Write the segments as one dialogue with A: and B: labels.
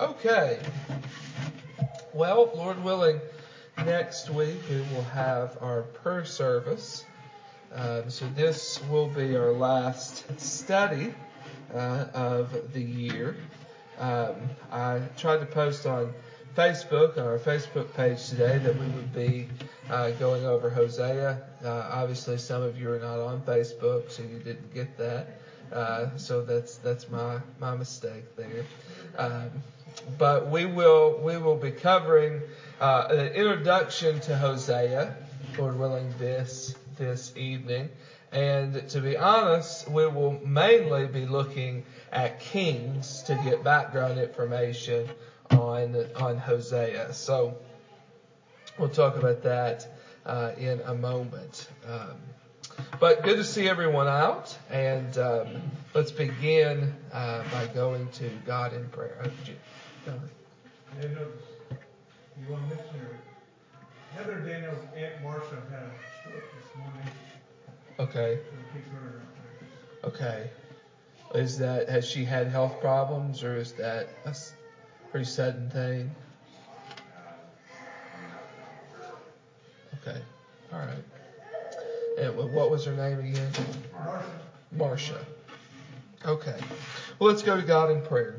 A: Okay. Well, Lord willing, next week we will have our prayer service. So this will be our last study of the year. I tried to post on Facebook, on our Facebook page today, that we would be going over Hosea. Obviously, some of you are not on Facebook, so you didn't get that. So that's my mistake there. But we will be covering an introduction to Hosea, Lord willing, this evening. And to be honest, we will mainly be looking at Kings to get background information on Hosea. So we'll talk about that in a moment. But good to see everyone out, and let's begin by going to God in prayer.
B: Daniel, you want to mention Heather Daniel's Aunt Marcia had a stroke this morning.
A: Okay.
B: So keep her in our prayers.
A: Okay. Has she had health problems, or is that a pretty sudden thing? Okay. All right. And what was her name again? Marcia. Okay. Well, let's go to God in prayer.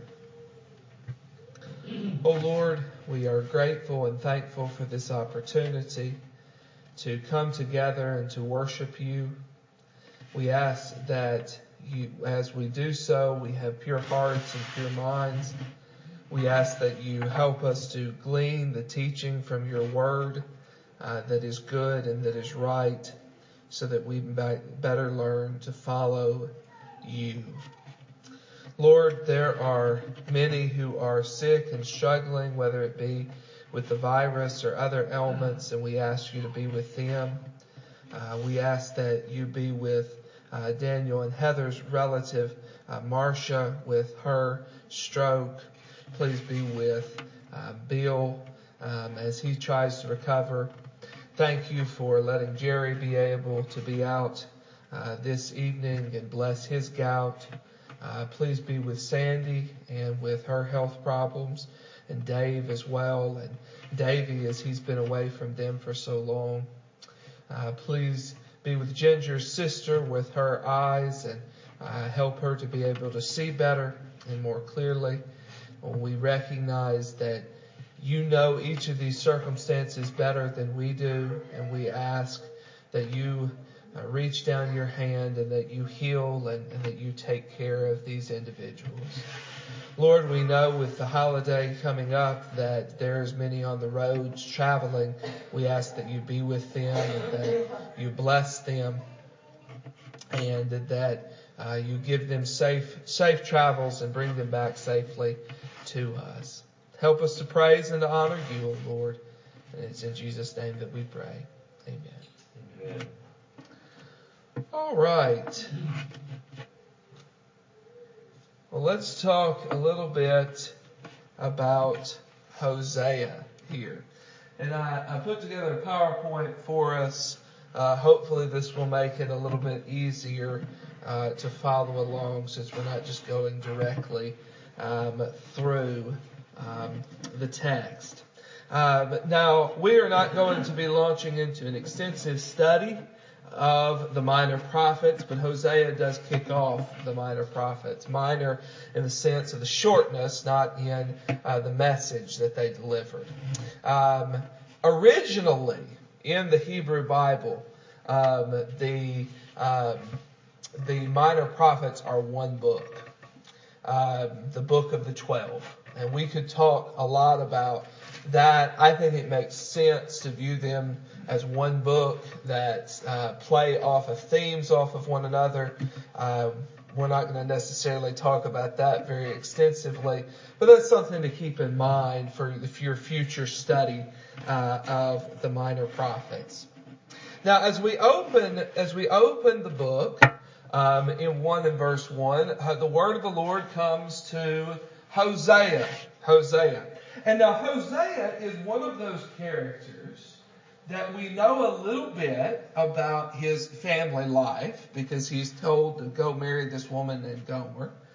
A: Oh Lord, we are grateful and thankful for this opportunity to come together and to worship you. We ask that as we do so, we have pure hearts and pure minds. We ask that you help us to glean the teaching from your word that is good and that is right, so that we might better learn to follow you. Lord, there are many who are sick and struggling, whether it be with the virus or other ailments, and we ask you to be with them. We ask that you be with Daniel and Heather's relative, Marcia, with her stroke. Please be with Bill as he tries to recover. Thank you for letting Jerry be able to be out this evening and bless his gout. Please be with Sandy and with her health problems, and Dave as well, and Davey as he's been away from them for so long. Please be with Ginger's sister with her eyes, and help her to be able to see better and more clearly. We recognize that you know each of these circumstances better than we do, and we ask that you reach down your hand and that you heal and that you take care of these individuals. Lord, we know with the holiday coming up that there's many on the roads traveling. We ask that you be with them and that you bless them, and that you give them safe travels and bring them back safely to us. Help us to praise and to honor you, O Lord. And it's in Jesus' name that we pray. Amen.
C: Amen.
A: All right. Well, let's talk a little bit about Hosea here. And I put together a PowerPoint for us. Hopefully this will make it a little bit easier to follow along, since we're not just going directly through the text. Now, we are not going to be launching into an extensive study of the minor prophets, but Hosea does kick off the minor prophets. Minor in the sense of the shortness, not in the message that they delivered. Originally, in the Hebrew Bible, the minor prophets are one book, the book of the 12. And we could talk a lot about that. I think it makes sense to view them as one book that play off of themes off of one another. We're not going to necessarily talk about that very extensively, but that's something to keep in mind for your future study of the minor prophets. Now, as we open the book in 1 and verse 1, the word of the Lord comes to Hosea. And now Hosea is one of those characters that we know a little bit about his family life, because he's told to go marry this woman named Gomer.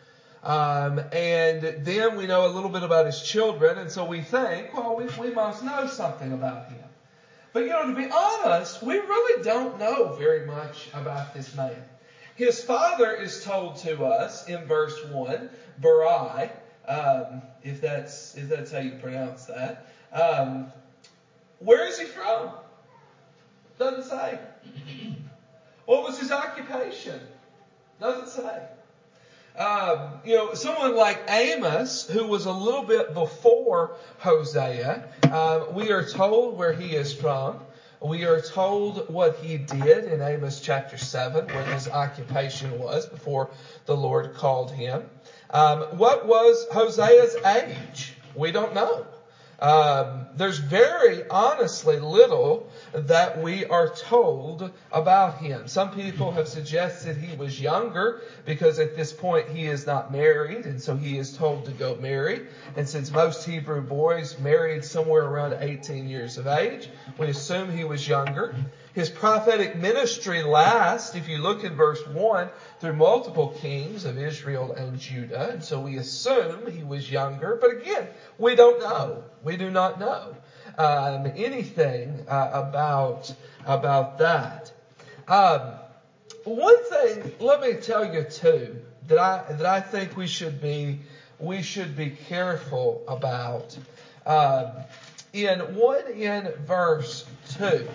A: And then we know a little bit about his children, and so we think, well, we must know something about him. But, to be honest, we really don't know very much about this man. His father is told to us in verse 1, Barai, if that's how you pronounce that. Where is he from? Doesn't say. What was his occupation? Doesn't say. Someone like Amos, who was a little bit before Hosea, we are told where he is from. We are told what he did in Amos chapter 7, what his occupation was before the Lord called him. What was Hosea's age? We don't know. There's very honestly little that we are told about him. Some people have suggested he was younger because at this point he is not married, and so he is told to go marry. And since most Hebrew boys married somewhere around 18 years of age, we assume he was younger. His prophetic ministry lasts, if you look in verse 1, through multiple kings of Israel and Judah. And so we assume he was younger. But again, we don't know. We do not know anything about that. One thing, let me tell you too, that I think we should be careful about. In verse 2.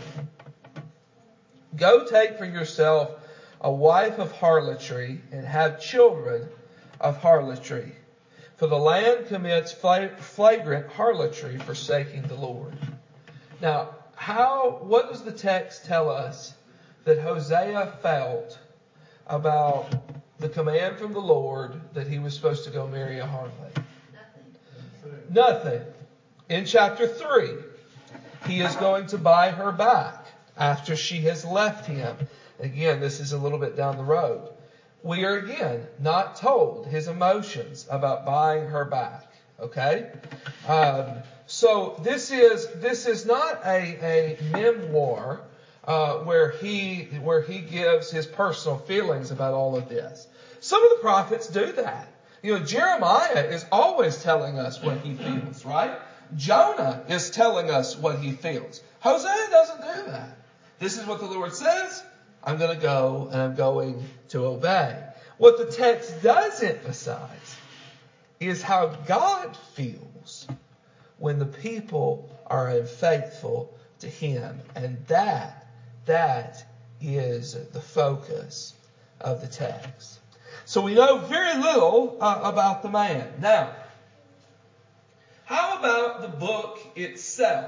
A: Go take for yourself a wife of harlotry and have children of harlotry. For the land commits flagrant harlotry, forsaking the Lord. Now, what does the text tell us that Hosea felt about the command from the Lord that he was supposed to go marry a harlot? Nothing. In chapter 3, he is going to buy her back after she has left him. Again, this is a little bit down the road. We are again not told his emotions about buying her back. Okay? So this is not a memoir where he gives his personal feelings about all of this. Some of the prophets do that. Jeremiah is always telling us what he feels, right? Jonah is telling us what he feels. Hosea doesn't do that. This is what the Lord says. I'm going to go and I'm going to obey. What the text does emphasize is how God feels when the people are unfaithful to him. And that is the focus of the text. So we know very little about the man. Now, how about the book itself?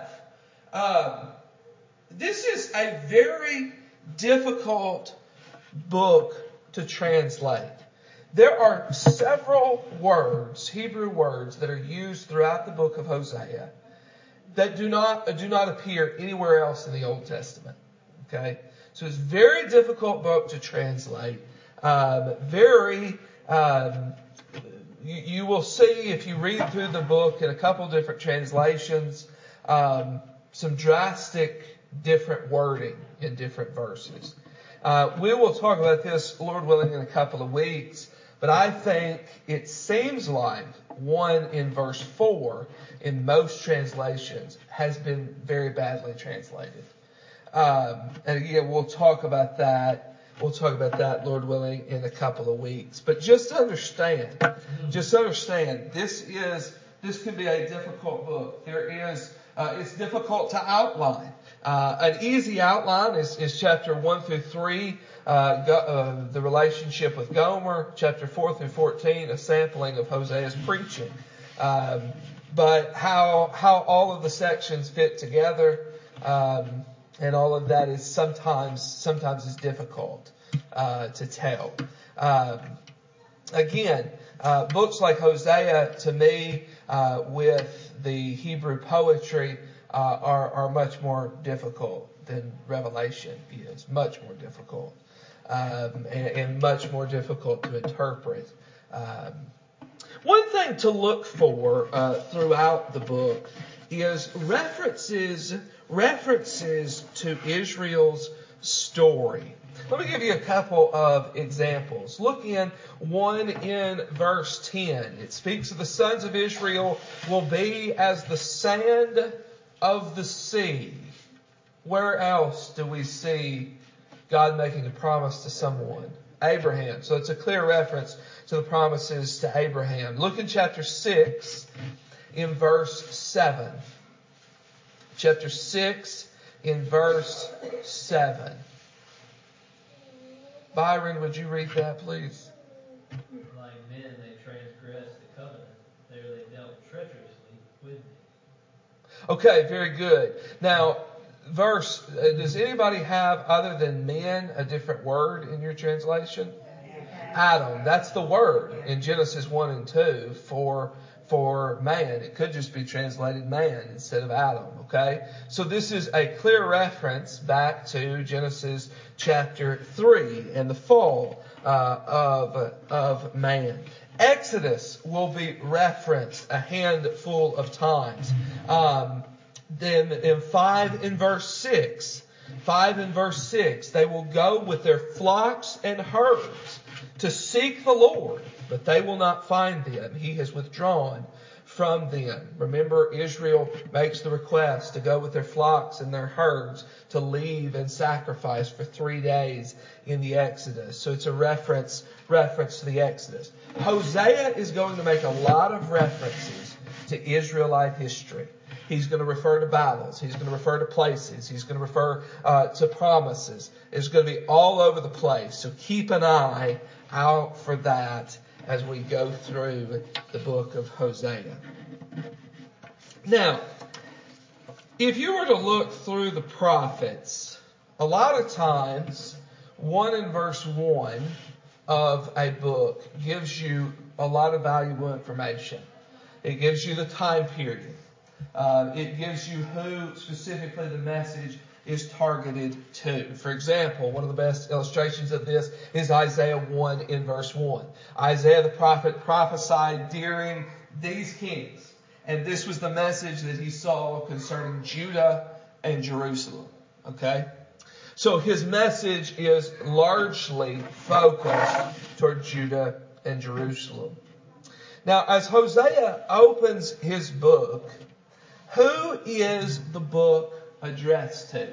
A: This is a very difficult book to translate. There are several words, Hebrew words, that are used throughout the book of Hosea that do not appear anywhere else in the Old Testament. Okay? So it's a very difficult book to translate. You will see if you read through the book in a couple different translations, some drastic different wording in different verses. We will talk about this, Lord willing, in a couple of weeks. But I think it seems like one in verse 4 in most translations has been very badly translated. And again, we'll talk about that. We'll talk about that, Lord willing, in a couple of weeks. But just understand, this can be a difficult book. It's difficult to outline. An easy outline is chapter 1 through 3, the relationship with Gomer. Chapter 4 through 14, a sampling of Hosea's preaching. But how all of the sections fit together, and all of that is sometimes is difficult to tell. Again, books like Hosea, to me, with the Hebrew poetry, are much more difficult than Revelation is. Much more difficult. And much more difficult to interpret. One thing to look for throughout the book is references to Israel's story. Let me give you a couple of examples. Look in verse 10. It speaks of the sons of Israel will be as the sand of the sea. Where else do we see God making a promise to someone? Abraham. So it's a clear reference to the promises to Abraham. Look in chapter 6 in verse 7. Chapter 6 in verse 7. Byron, would you read that, please?
C: Like men, they transgressed the covenant. There they dealt treacherously with me.
A: Okay, very good. Now, does anybody have, other than men, a different word in your translation? Adam. That's the word in Genesis 1 and 2 for man. It could just be translated man instead of Adam. Okay? So this is a clear reference back to Genesis chapter 3 and the fall of man. Exodus will be referenced a handful of times. Then in 5 in verse 6, they will go with their flocks and herds to seek the Lord, but they will not find them. He has withdrawn from them. Remember, Israel makes the request to go with their flocks and their herds to leave and sacrifice for 3 days in the Exodus. So it's a reference to the Exodus. Hosea is going to make a lot of references to Israelite history. He's going to refer to battles. He's going to refer to places. He's going to refer to promises. It's going to be all over the place. So keep an eye out for that as we go through the book of Hosea. Now, if you were to look through the prophets, a lot of times, 1 in verse 1 of a book gives you a lot of valuable information. It gives you the time period. It gives you who specifically the message is targeted to. For example, one of the best illustrations of this is Isaiah 1 in verse 1. Isaiah the prophet prophesied during these kings. And this was the message that he saw concerning Judah and Jerusalem. Okay? So his message is largely focused toward Judah and Jerusalem. Now, as Hosea opens his book, who is the book addressed to?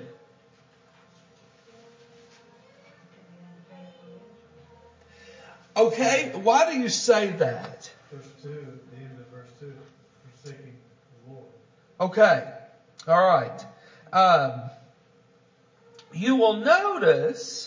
A: Okay, why do you say that?
B: Verse 2, at the end of verse 2, forsaking the Lord.
A: Okay, all right. You will notice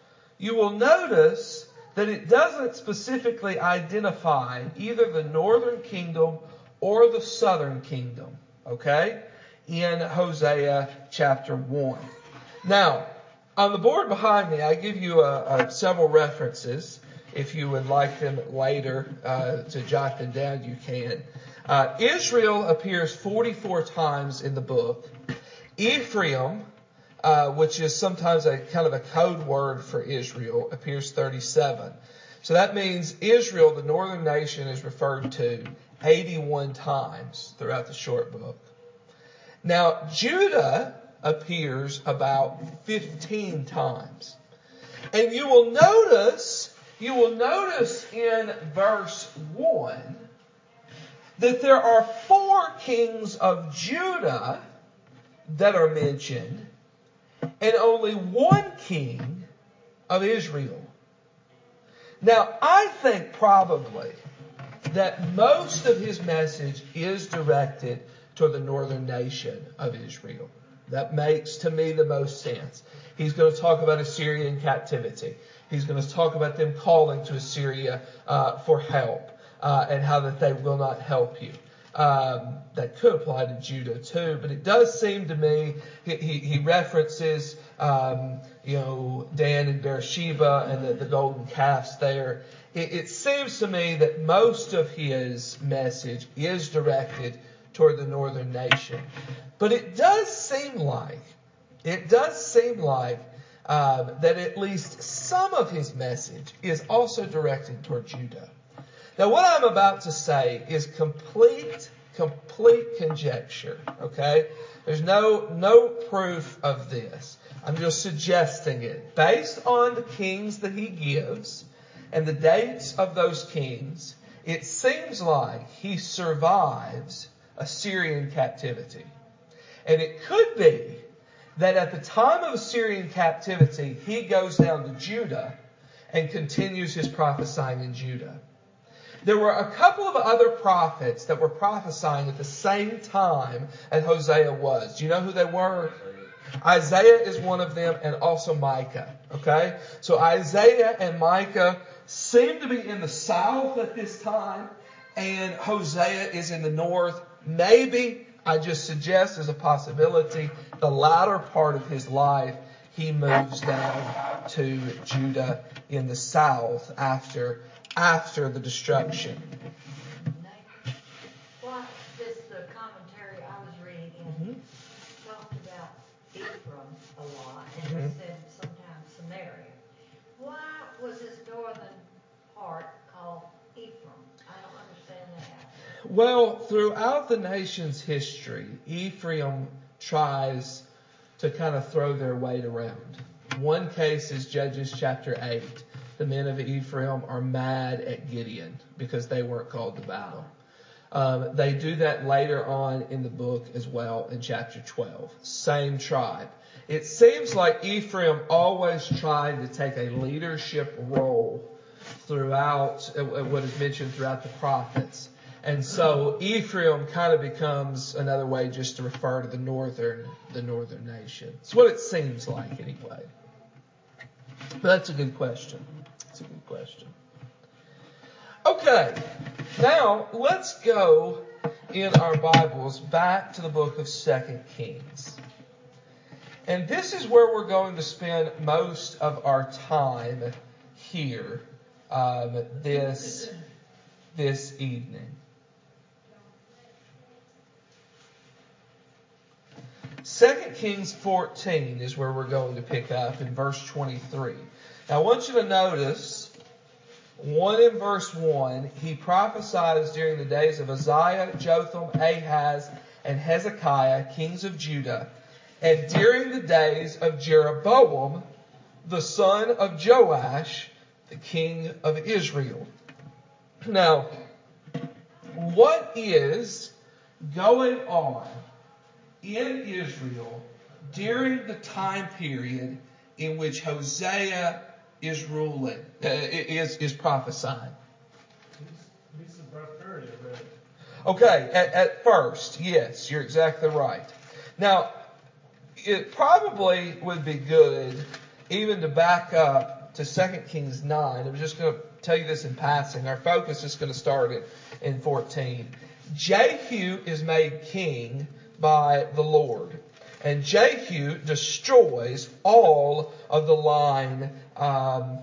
A: that it doesn't specifically identify either the northern kingdom or the southern kingdom. Okay? In Hosea chapter 1. Now, on the board behind me, I give you several references. If you would like them later to jot them down, you can. Israel appears 44 times in the book. Ephraim, which is sometimes a kind of a code word for Israel, appears 37. So that means Israel, the northern nation, is referred to 81 times throughout the short book. Now, Judah appears about 15 times. And you will notice in verse 1 that there are 4 kings of Judah that are mentioned and only 1 king of Israel. Now, I think probably that most of his message is directed toward the northern nation of Israel. That makes, to me, the most sense. He's going to talk about Assyrian captivity. He's going to talk about them calling to Assyria for help and how that they will not help you. That could apply to Judah too, but it does seem to me he references Dan and Beersheba and the golden calves there. It seems to me that most of his message is directed toward the northern nation, but it does seem like that at least some of his message is also directed toward Judah. Now, what I'm about to say is complete conjecture. Okay, there's no proof of this. I'm just suggesting it. Based on the kings that he gives and the dates of those kings, it seems like he survives Assyrian captivity. And it could be that at the time of Assyrian captivity, he goes down to Judah and continues his prophesying in Judah. There were a couple of other prophets that were prophesying at the same time as Hosea was. Do you know who they were? Isaiah is one of them, and also Micah. Okay? So Isaiah and Micah seem to be in the south at this time, and Hosea is in the north. Maybe, I just suggest as a possibility, the latter part of his life, he moves down to Judah in the south after the destruction.
D: Well, the commentary I was reading talked about Ephraim a lot, and it said sometimes Samaria. Why was this northern part called Ephraim? I don't understand that.
A: Well, throughout the nation's history, Ephraim tries to kind of throw their weight around. One case is Judges chapter 8. The men of Ephraim are mad at Gideon because they weren't called to battle. They do that later on in the book as well in chapter 12. Same tribe. It seems like Ephraim always tried to take a leadership role throughout what is mentioned throughout the prophets. And so Ephraim kind of becomes another way just to refer to the northern nation. It's what it seems like anyway. But that's a good question. That's a good question. Okay, now let's go in our Bibles back to the book of 2 Kings. And this is where we're going to spend most of our time here this evening. 2 Kings 14 is where we're going to pick up in verse 23. Now I want you to notice, in verse 1, he prophesies during the days of Uzziah, Jotham, Ahaz, and Hezekiah, kings of Judah, and during the days of Jeroboam, the son of Joash, the king of Israel. Now, what is going on in Israel during the time period in which Hosea is ruling, is prophesying?
B: Peace and prosperity, I read.
A: Okay, at first, yes, you're exactly right. Now, it probably would be good even to back up to 2 Kings 9. I'm just going to tell you this in passing. Our focus is going to start in 14. Jehu is made king by the Lord. And Jehu destroys all of the line of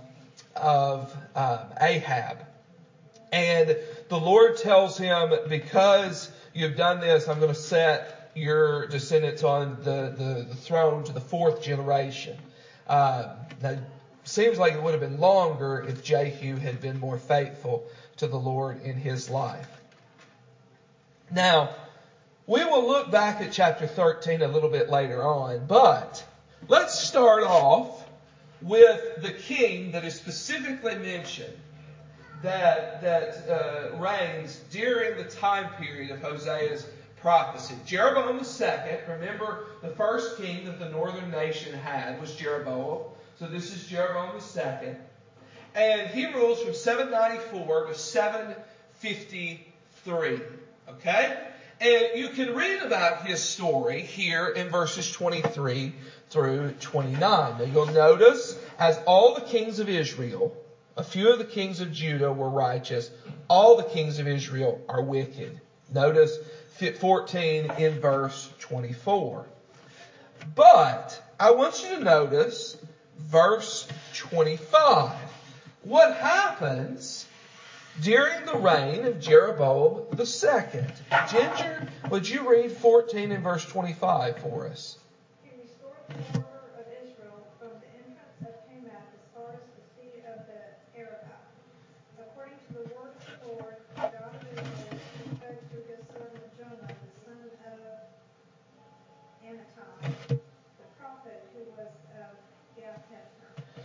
A: Ahab. And the Lord tells him, because you've done this, I'm going to set your descendants on the throne to the fourth generation. Now, it seems like it would have been longer if Jehu had been more faithful to the Lord in his life. Now, we will look back at chapter 13 a little bit later on, but let's start off with the king that is specifically mentioned that reigns during the time period of Hosea's prophecy. Jeroboam II, remember the first king that the northern nation had was Jeroboam. So this is Jeroboam II. And he rules from 794 to 753. Okay? And you can read about his story here in verses 23 through 29. Now you'll notice, as all the kings of Israel, a few of the kings of Judah were righteous, all the kings of Israel are wicked. Notice 14 in verse 24. But I want you to notice verse 25. What happens during the reign of Jeroboam II? Ginger, would you read 14 and verse 25 for us?
E: He restored the border of Israel from the entrance of Hamath as far as the sea of the Arabah. According to the word of the Lord, the God of Israel, he spoke through his servant Jonah, the son of Anattai, the prophet, who was of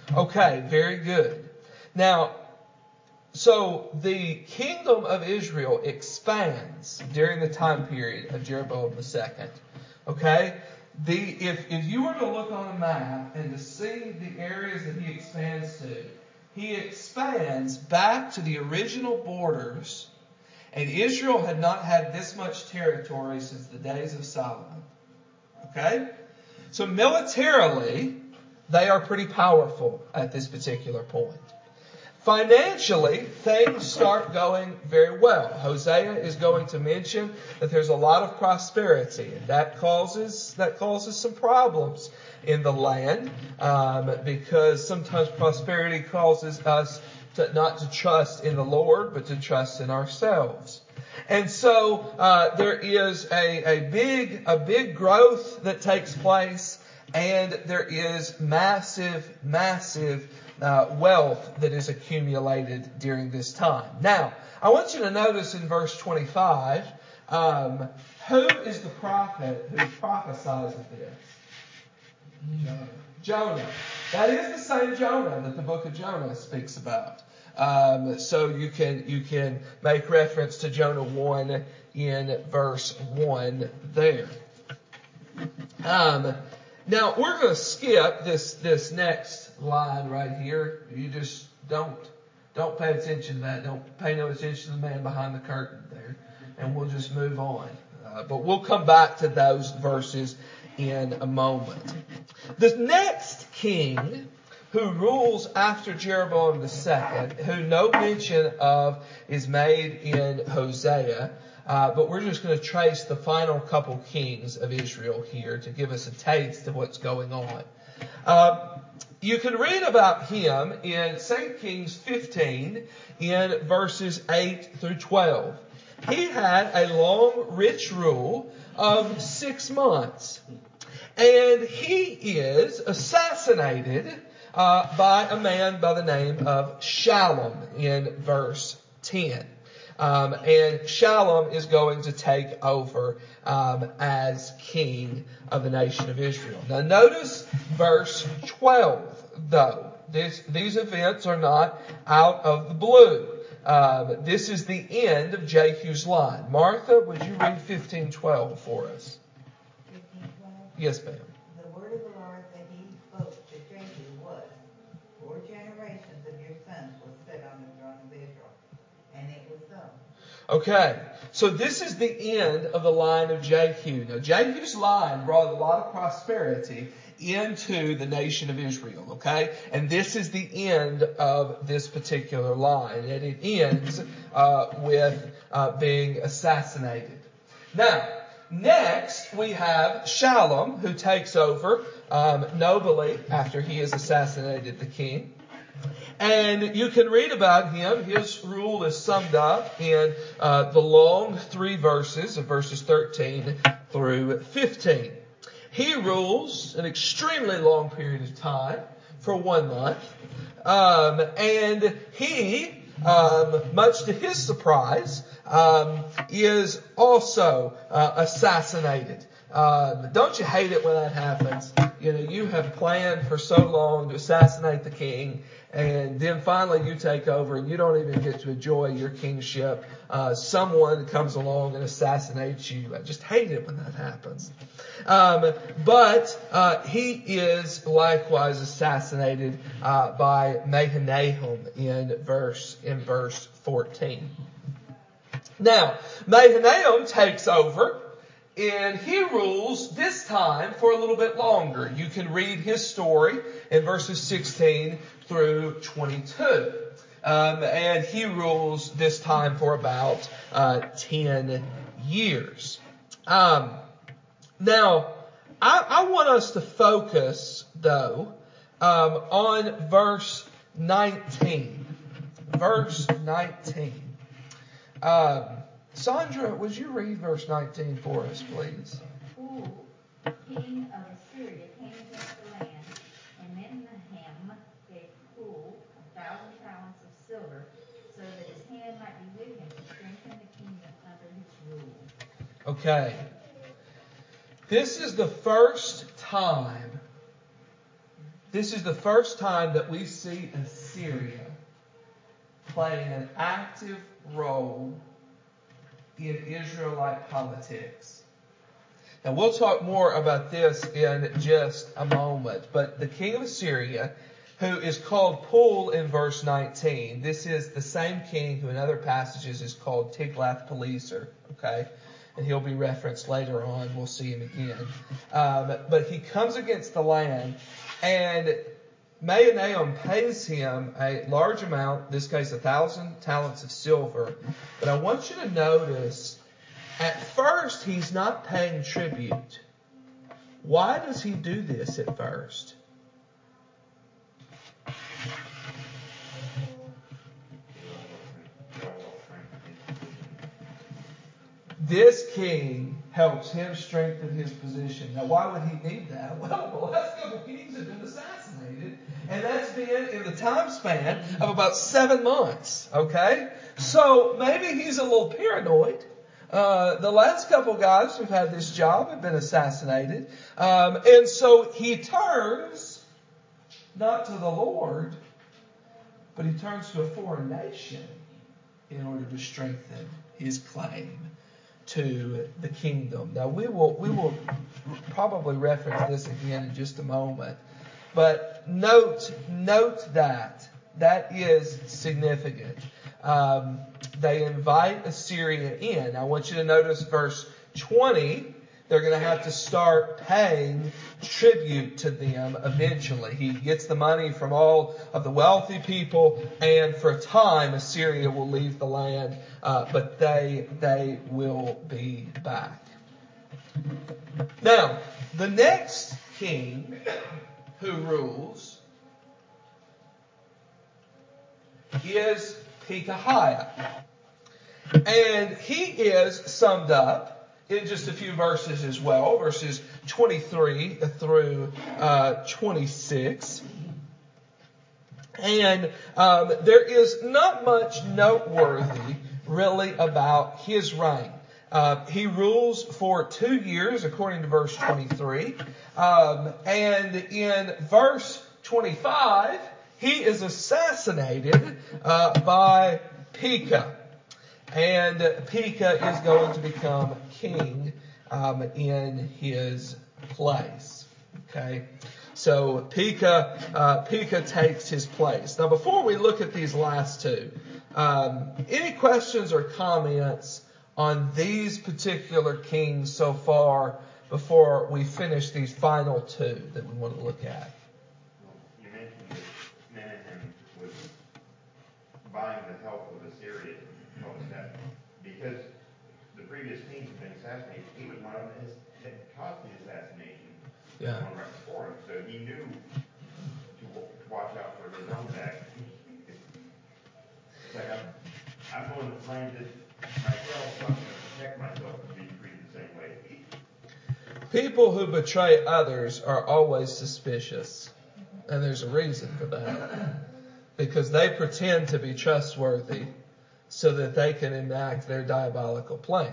A: Okay, very good. Now, so the kingdom of Israel expands during the time period of Jeroboam II. Okay? If you were to look on a map and to see the areas that he expands to, he expands back to the original borders, and Israel had not had this much territory since the days of Solomon. Okay? So militarily, they are pretty powerful at this particular point. Financially, things start going very well. Hosea is going to mention that there's a lot of prosperity, and that causes some problems in the land, because sometimes prosperity causes us not to trust in the Lord, but to trust in ourselves. And so there is a big growth that takes place, and there is massive wealth that is accumulated during this time. Now, I want you to notice in verse 25, who is the prophet who prophesies of this? Jonah. That is the same Jonah that the book of Jonah speaks about. So you can make reference to Jonah 1 in verse 1 there. Now we're going to skip this next line right here. You just don't pay attention to that. Don't pay no attention to the man behind the curtain there, and we'll just move on. But we'll come back to those verses in a moment. The next king who rules after Jeroboam II, who no mention of is made in Hosea, but we're just going to trace the final couple kings of Israel here to give us a taste of what's going on. You can read about him in 2 Kings 15 in verses 8 through 12. He had a long, rich rule of 6 months. And he is assassinated by a man by the name of Shallum in verse 10. And Shallum is going to take over as king of the nation of Israel. Now notice verse 12, though. These events are not out of the blue. This is the end of Jehu's line. Martha, would you read 15:12 for us?
F: 15:12?
A: Yes, ma'am.
F: The word of the Lord that he spoke to Jehu was, 4 generations of your sons will sit on the throne of Israel. And it was so.
A: Okay, so this is the end of the line of Jehu. Now, Jehu's line brought a lot of prosperity into the nation of Israel, okay? And this is the end of this particular line. And it ends with being assassinated. Now, next we have Shallum, who takes over nobly after he has assassinated the king. And you can read about him. His rule is summed up in the long 3 verses of verses 13 through 15. He rules an extremely long period of time for 1 month. And he, much to his surprise, is also assassinated. Don't you hate it when that happens? You know, you have planned for so long to assassinate the king, and then finally you take over and you don't even get to enjoy your kingship. Someone comes along and assassinates you. I just hate it when that happens. But he is likewise assassinated by Mahanaim in verse 14. Now, Mahanaim takes over, and he rules this time for a little bit longer. You can read his story in verses 16 through 22. And he rules this time for about 10 years. Now, I want us to focus, though, on verse 19. Verse 19. Sandra, would you read verse 19 for us, please?
G: Who, king of Assyria, came against the land, and Menahem gave Pul 1,000 talents of silver, so that his hand might be with him to strengthen the kingdom under his rule.
A: Okay. This is the first time This is the first time that we see Assyria playing an active role in Israelite politics. Now we'll talk more about this in just a moment, but the king of Assyria, who is called Pul in verse 19, this is the same king who in other passages is called Tiglath-Pileser, okay? And he'll be referenced later on. We'll see him again. But he comes against the land, and Mahanaim pays him a large amount, in this case 1,000 talents of silver. But I want you to notice, at first he's not paying tribute. Why does he do this at first? This king helps him strengthen his position. Now, why would he need that? Well, the last couple kings have been assassinated, and that's been in the time span of about 7 months. Okay? So maybe he's a little paranoid. The last couple guys who've had this job have been assassinated. And so he turns not to the Lord, but he turns to a foreign nation in order to strengthen his claim to the kingdom. Now we will probably reference this again in just a moment, but note that is significant. They invite Assyria in. I want you to notice verse 20. They're going to have to start paying tribute to them eventually. He gets the money from all of the wealthy people, and for a time Assyria will leave the land, but they will be back. Now, the next king who rules is Pekahiah. And he is summed up in just a few verses as well, verses 23 through 26. And there is not much noteworthy really about his reign. He rules for 2 years according to verse 23. And in verse 25, he is assassinated by Pekah. And Pekah is going to become king in his place. Okay, so Pekah takes his place. Now, before we look at these last two, any questions or comments on these particular kings so far before we finish these final two that we want to look at?
H: You mentioned that Menahem was buying the help of Assyria. Because the previous kings had been assassinated, he was one of them that caused the assassination.
A: Yeah.
H: One right before him, so he knew to watch out for his own back. It's like I'm going to find it myself, so I'm going to protect myself from being treated the same way.
A: People who betray others are always suspicious, and there's a reason for that, because they pretend to be trustworthy so that they can enact their diabolical plan.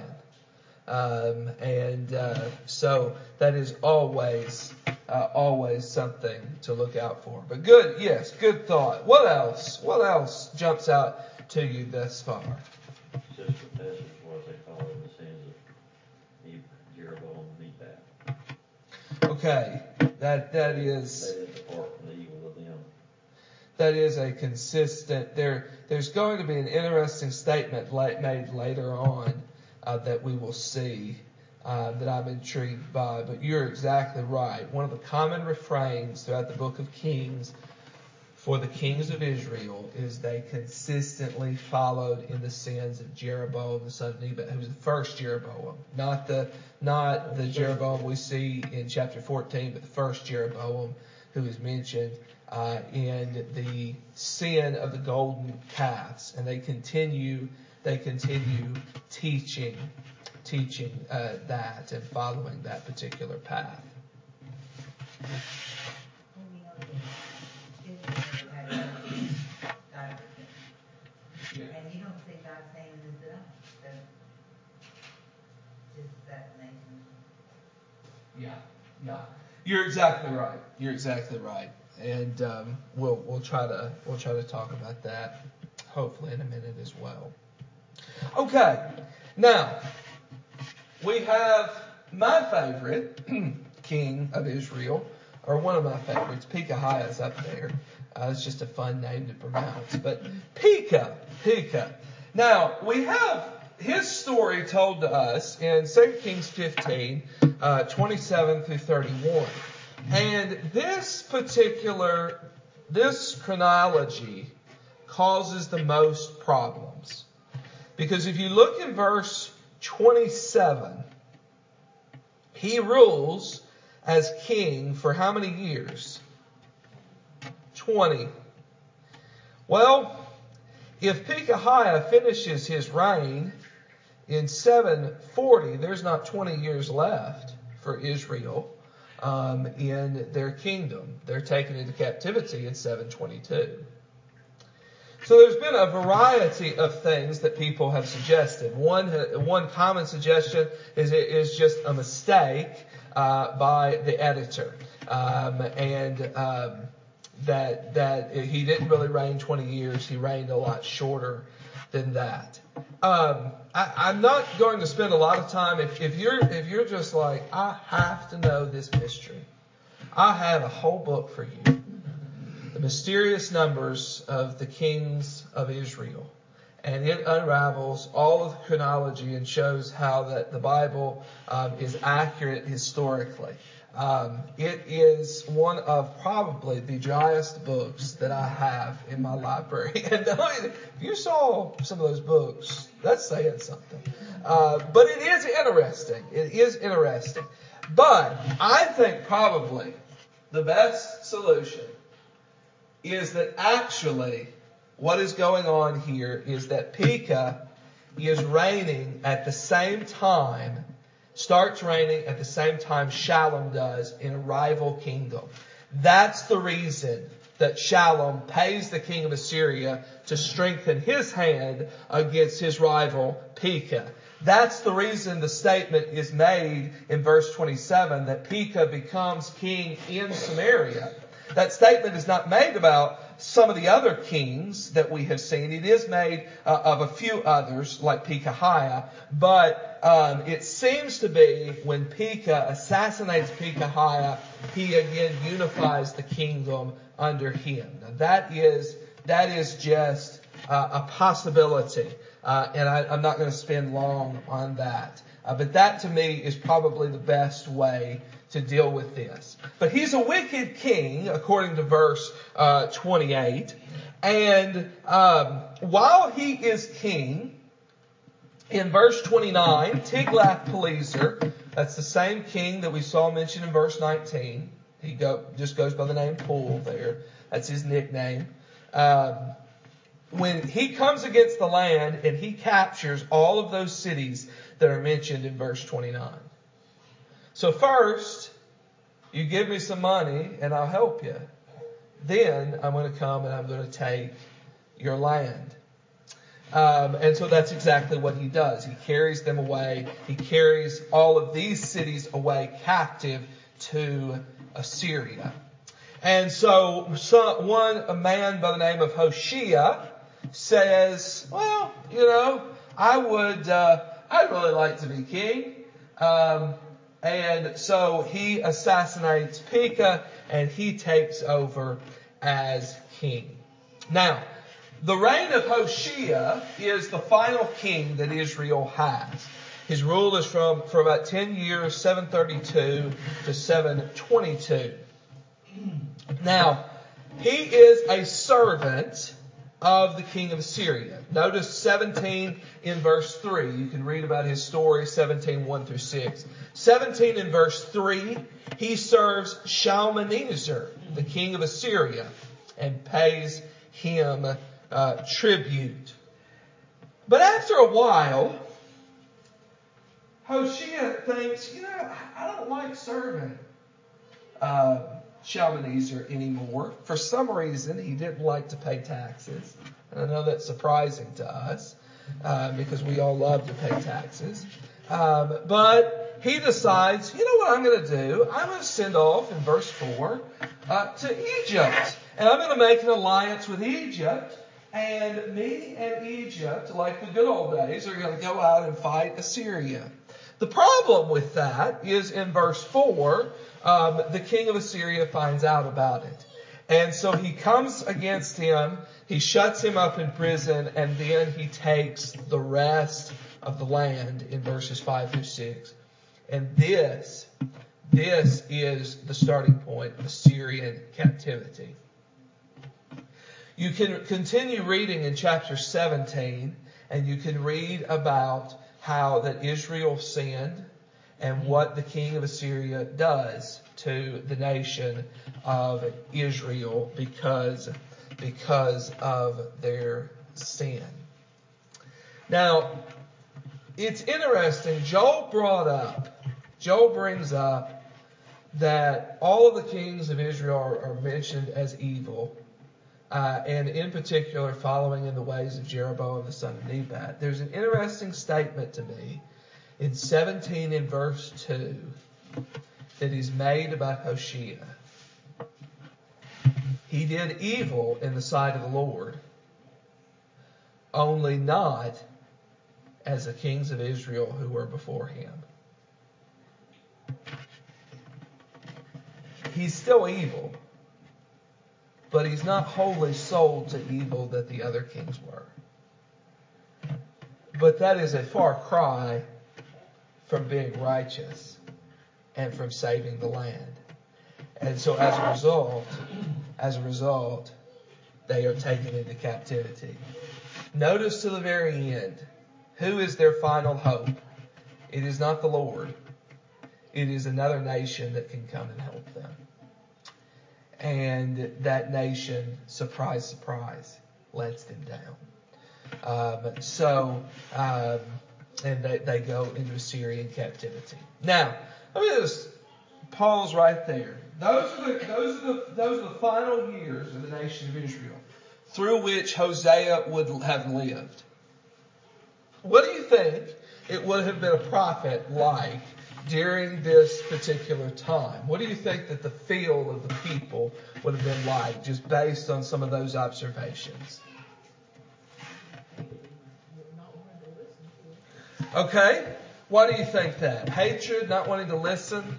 A: So that is always something to look out for. But good thought. What else jumps out to you thus far?
I: Just the passage was they follow the sins of Jeroboam and Nebat.
A: Okay, that is.
I: They didn't depart from the evil of them.
A: That is a consistent. There's going to be an interesting statement made later on that we will see that I'm intrigued by. But you're exactly right. One of the common refrains throughout the book of Kings for the kings of Israel is they consistently followed in the sins of Jeroboam the son of Nebat, who was the first Jeroboam, not the Jeroboam we see in chapter 14, but the first Jeroboam who is mentioned in the sin of the golden calves, and they continue teaching that and following that particular path.
F: And you don't think God's hand is enough to just assassination?
A: Yeah. You're exactly right. And we'll try to talk about that hopefully in a minute as well. Okay, now we have my favorite king of Israel, or one of my favorites. Pekahiah is up there. It's just a fun name to pronounce, but Pekah. Now we have his story told to us in 2 Kings 15, 27 through 31. And this chronology causes the most problems. Because if you look in verse 27, he rules as king for how many years? 20. Well, if Pekahiah finishes his reign in 740, there's not 20 years left for Israel in their kingdom. They're taken into captivity in 722. So there's been a variety of things that people have suggested. One common suggestion is it is just a mistake by the editor, that he didn't really reign 20 years. He reigned a lot shorter than that. I'm not going to spend a lot of time. If you're just like, I have to know this mystery, I have a whole book for you. The Mysterious Numbers of the Kings of Israel. And it unravels all of the chronology and shows how that the Bible is accurate historically. It is one of probably the driest books that I have in my library. And if you saw some of those books, that's saying something. But it is interesting. It is interesting. But I think probably the best solution is that actually what is going on here is that Pekah is reigning at the same time, starts reigning at the same time Shallum does in a rival kingdom. That's the reason that Shallum pays the king of Assyria to strengthen his hand against his rival Pekah. That's the reason the statement is made in verse 27 that Pekah becomes king in Samaria. That statement is not made about some of the other kings that we have seen. It is made of a few others, like Pekahiah. But it seems to be when Pekah assassinates Pekahiah, he again unifies the kingdom under him. Now that is just a possibility. And I'm not going to spend long on that. But that to me is probably the best way to deal with this. But he's a wicked king, according to verse 28. And while he is king, in verse 29, Tiglath-Pileser, that's the same king that we saw mentioned in verse 19. He just goes by the name Pul there. That's his nickname. When he comes against the land and he captures all of those cities that are mentioned in verse 29. So first, you give me some money and I'll help you. Then I'm going to come and I'm going to take your land. And so that's exactly what he does. He carries them away. He carries all of these cities away captive to Assyria. And so a man by the name of Hoshea says, well, I'd really like to be king. And so he assassinates Pekah and he takes over as king. Now, the reign of Hoshea is the final king that Israel has. His rule is for about 10 years, 732 to 722. Now, he is a servant of the king of Assyria. Notice 17 in verse 3. You can read about his story, 17, 1 through 6. 17 in verse 3, he serves Shalmaneser, the king of Assyria, and pays him tribute. But after a while, Hoshea thinks, I don't like serving Shalmaneser anymore. For some reason, he didn't like to pay taxes. And I know that's surprising to us because we all love to pay taxes. But he decides, what I'm going to do? I'm going to send off, in verse 4, to Egypt. And I'm going to make an alliance with Egypt. And me and Egypt, like the good old days, are going to go out and fight Assyria. The problem with that is in verse 4, the king of Assyria finds out about it. And so he comes against him, he shuts him up in prison, and then he takes the rest of the land in verses 5 through 6. And this is the starting point of Assyrian captivity. You can continue reading in chapter 17, and you can read about how that Israel sinned and what the king of Assyria does to the nation of Israel because of their sin. Now, it's interesting. Joel brings up that all of the kings of Israel are mentioned as evil. And in particular, following in the ways of Jeroboam the son of Nebat. There's an interesting statement to me in 17 in verse 2 that is made about Hoshea. He did evil in the sight of the Lord, only not as the kings of Israel who were before him. He's still evil, but he's not wholly sold to evil that the other kings were. But that is a far cry from being righteous and from saving the land. And so as a result, they are taken into captivity. Notice to the very end, who is their final hope? It is not the Lord. It is another nation that can come and help them. And that nation, surprise, surprise, lets them down. And they go into Assyrian captivity. Now, let me just pause right there. Those are the final years of the nation of Israel through which Hosea would have lived. What do you think it would have been a prophet like during this particular time? What do you think that the feel of the people would have been like, just based on some of those observations? Okay. Why do you think that? Hatred, not wanting to listen?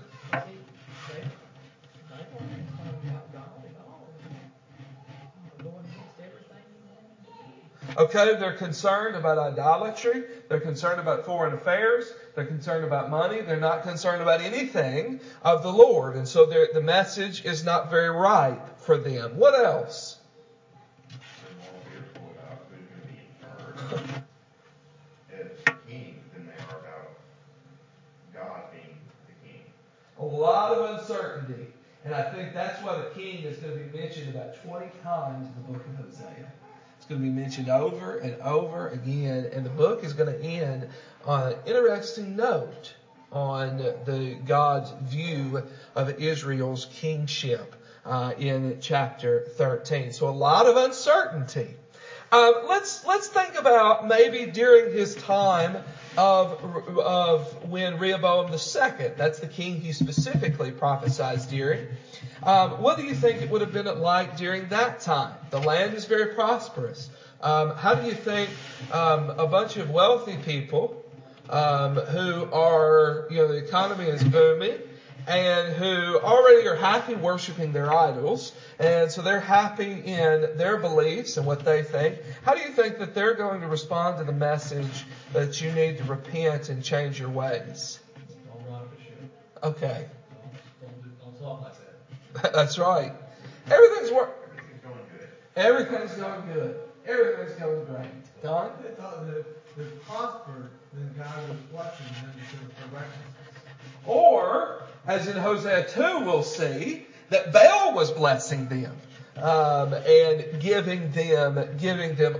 A: Okay, they're concerned about idolatry. They're concerned about foreign affairs. They're concerned about money. They're not concerned about anything of the Lord. And so the message is not very ripe for them. What else?
H: They're more fearful about who's going to be in charge as king than they are about God being the king.
A: A lot of uncertainty. And I think that's why the king is going to be mentioned about 20 times in the book of Hosea. It's going to be mentioned over and over again. And the book is going to end on an interesting note on the God's view of Israel's kingship in chapter 13. So a lot of uncertainty. Let's think about maybe during his time of when Rehoboam II, that's the king he specifically prophesies during. What do you think it would have been like during that time? The land is very prosperous. How do you think a bunch of wealthy people who are, the economy is booming and who already are happy worshiping their idols, and so they're happy in their beliefs and what they think. How do you think that they're going to respond to the message that you need to repent and change your ways?
C: Don't rock the ship.
A: Okay.
C: Don't talk like that.
A: That's right. Everything's
H: going good.
A: Everything's going good. Everything's going great. Don?
B: They thought that if they prospered, then God was blessing them for righteousness.
A: Or, as in Hosea 2, we'll see that Baal was blessing them and giving them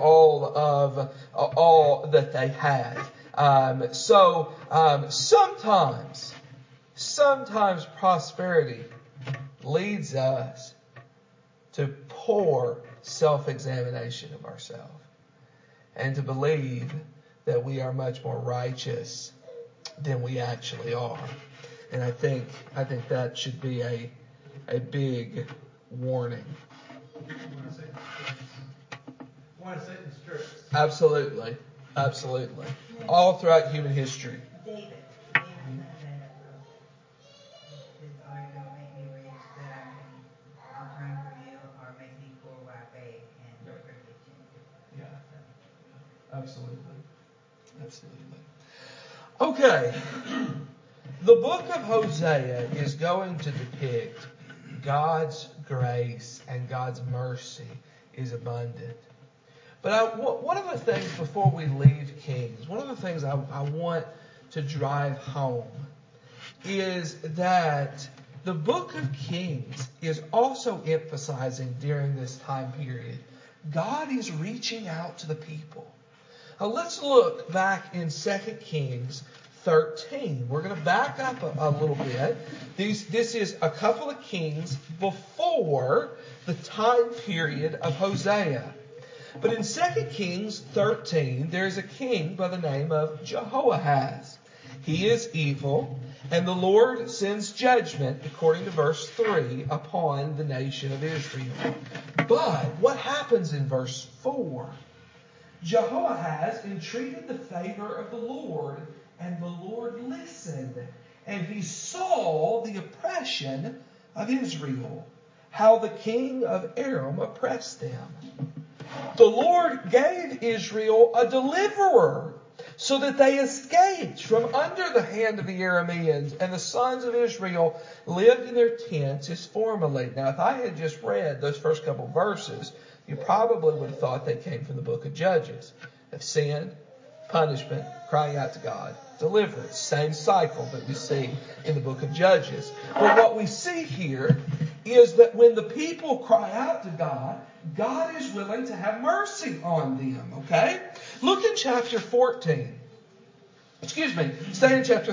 A: all that they had. Sometimes prosperity leads us to poor self-examination of ourselves and to believe that we are much more righteous than we actually are. And I think that should be a big warning.
B: One of Satan's tricks.
A: Absolutely. Absolutely. All throughout human history.
F: David had that or don't make me rich that I'll turn for you, or make me poor where I beg and forget you.
A: Yeah. Absolutely. Absolutely. Okay. The book of Hosea is going to depict God's grace and God's mercy is abundant. But one of the things before we leave Kings, one of the things I want to drive home is that the book of Kings is also emphasizing during this time period, God is reaching out to the people. Now let's look back in 2 Kings 13. We're going to back up a little bit. This is a couple of kings before the time period of Hosea. But in 2 Kings 13, there's a king by the name of Jehoahaz. He is evil, and the Lord sends judgment, according to verse 3, upon the nation of Israel. But what happens in verse 4? Jehoahaz entreated the favor of the Lord, and the Lord listened, and he saw the oppression of Israel, how the king of Aram oppressed them. The Lord gave Israel a deliverer, so that they escaped from under the hand of the Arameans, and the sons of Israel lived in their tents as formerly. Now, if I had just read those first couple verses, you probably would have thought they came from the book of Judges. Of sin, punishment, crying out to God, deliverance. Same cycle that we see in the book of Judges. But what we see here is that when the people cry out to God, God is willing to have mercy on them. Okay? Look in chapter 14. Stay in chapter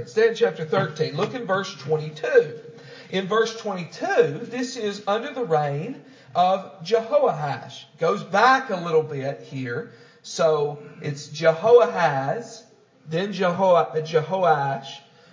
A: 13. Look in verse 22. In verse 22, this is under the reign of Jehoahaz. Goes back a little bit here. So it's Jehoahaz, then Jehoash.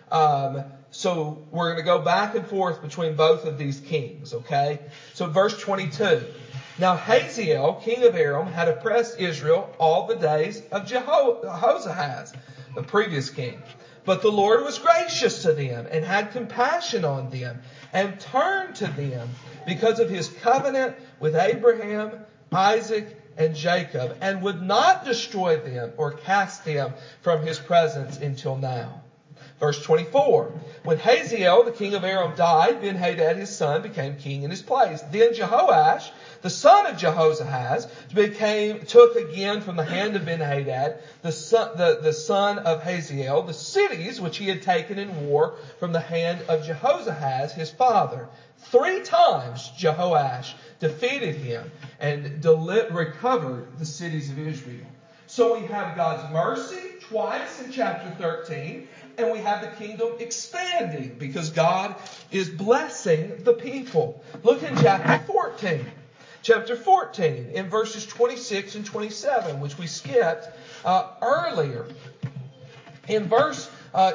A: So we're going to go back and forth between both of these kings, okay? So verse 22. Now Hazael, king of Aram, had oppressed Israel all the days of Jehoahaz, the previous king. But the Lord was gracious to them and had compassion on them and turned to them because of his covenant with Abraham, Isaac, and Jacob, and would not destroy them or cast them from his presence until now. Verse 24. When Hazael, the king of Aram, died, Ben-Hadad, his son, became king in his place. Then Jehoash, the son of Jehoahaz, took again from the hand of Ben-Hadad, the son of Hazael, the cities which he had taken in war from the hand of Jehoahaz, his father. 3 times Jehoash defeated him and recovered the cities of Israel. So we have God's mercy twice in chapter 13, and we have the kingdom expanding because God is blessing the people. Look in chapter 14. Chapter 14 in verses 26 and 27, which we skipped earlier. In verse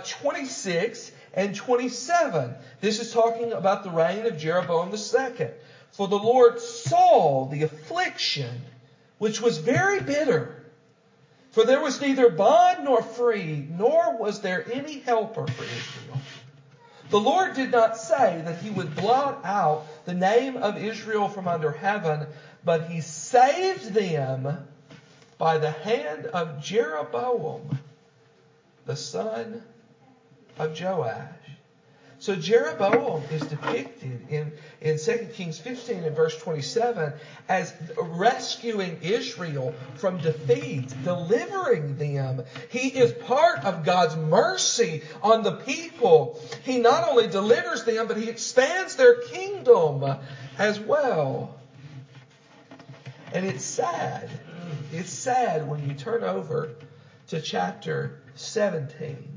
A: 26 and 27, this is talking about the reign of Jeroboam II. For the Lord saw the affliction, which was very bitter. For there was neither bond nor free, nor was there any helper for Israel. The Lord did not say that he would blot out the name of Israel from under heaven, but he saved them by the hand of Jeroboam, the son of Joash. So Jeroboam is depicted in 2 Kings 15 and verse 27 as rescuing Israel from defeat, delivering them. He is part of God's mercy on the people. He not only delivers them, but he expands their kingdom as well. And it's sad. It's sad when you turn over to chapter 17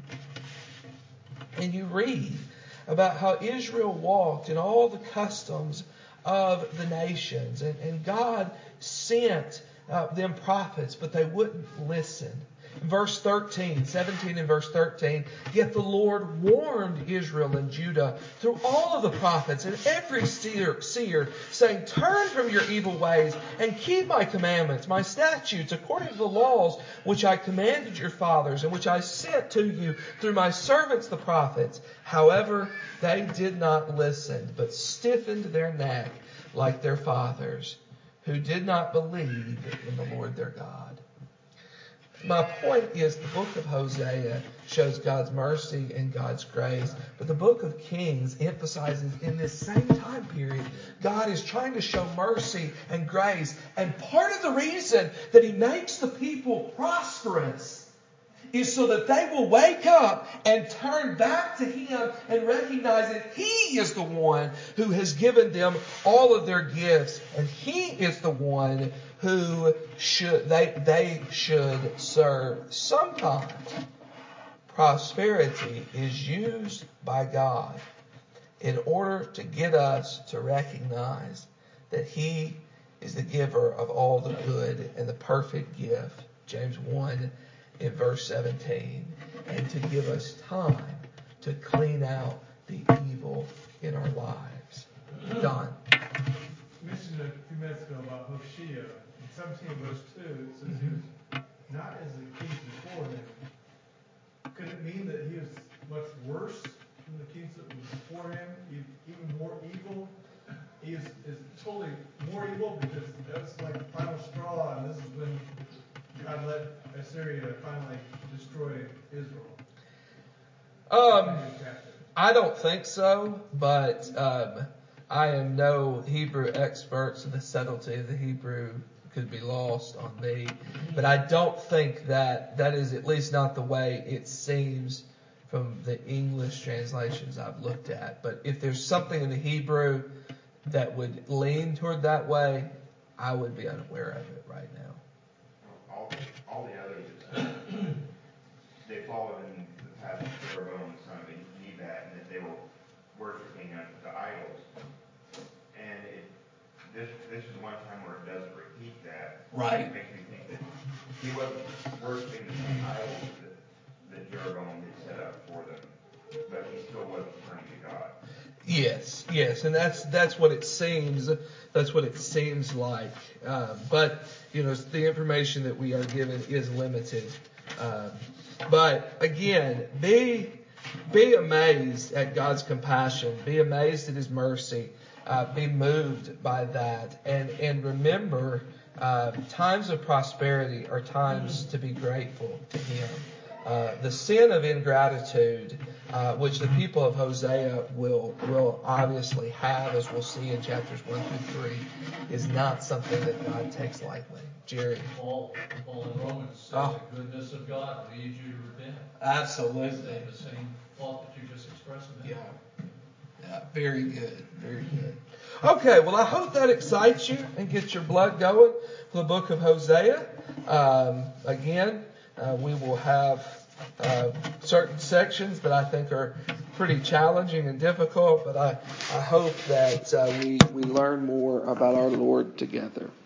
A: and you read about how Israel walked in all the customs of the nations. And God sent them prophets, but they wouldn't listen. Verse 13, 17 and verse 13, yet the Lord warned Israel and Judah through all of the prophets and every seer, saying, turn from your evil ways and keep my commandments, my statutes, according to the laws which I commanded your fathers and which I sent to you through my servants the prophets. However, they did not listen, but stiffened their neck like their fathers, who did not believe in the Lord their God. My point is the book of Hosea shows God's mercy and God's grace. But the book of Kings emphasizes in this same time period, God is trying to show mercy and grace. And part of the reason that He makes the people prosperous is so that they will wake up and turn back to Him and recognize that He is the one who has given them all of their gifts. And He is the one who they should serve. Sometimes prosperity is used by God in order to get us to recognize that He is the giver of all the good and the perfect gift. James 1 in verse 17. And to give us time to clean out the evil in our lives. Don.
B: You mentioned a few minutes ago about Hoshea. In 17 verse 2, it says he was not as the kings before him. Could it mean that he was much worse than the kings that were before him? Even more evil? He is totally more evil because that was like the final straw, and this is when God let Assyria finally destroy Israel.
A: I don't think so, but I am no Hebrew expert, so the subtlety of the Hebrew could be lost on me. But I don't think that is at least not the way it seems from the English translations I've looked at. But if there's something in the Hebrew that would lean toward that way, I would be unaware of it right now.
H: All the others, they followed in the path of Jeroboam, the son of Nebat, and that they were worshiping the idols. And this is one time where it doesn't repeat that.
A: Right.
H: It makes me think that he wasn't worshiping the same idols that Jeroboam had set up for them, but he still wasn't turning to God.
A: Yes, and that's what it seems. That's what it seems like. But the information that we are given is limited. But again, be amazed at God's compassion. Be amazed at His mercy. Be moved by that, and remember, times of prosperity are times to be grateful to Him. The sin of ingratitude, which the people of Hosea will obviously have, as we'll see in chapters 1 through 3, is not something that God takes lightly. Jerry.
J: Paul in Romans says the goodness of God leads you to repent.
A: Absolutely.
J: The same thought that you just expressed in that.
A: Yeah, very good. Very good. Okay, well, I hope that excites you and gets your blood going for the book of Hosea. Again, we will have certain sections that I think are pretty challenging and difficult, but I hope that we learn more about our Lord together.